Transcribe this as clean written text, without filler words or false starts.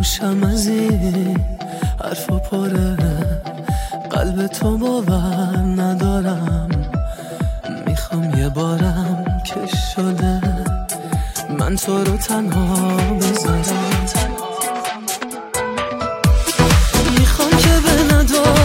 گوشم از این حرف و پره، قلب تو باور ندارم. میخوام یه بارم که شده من تو رو تنها بذارم. میخوام که به ندارم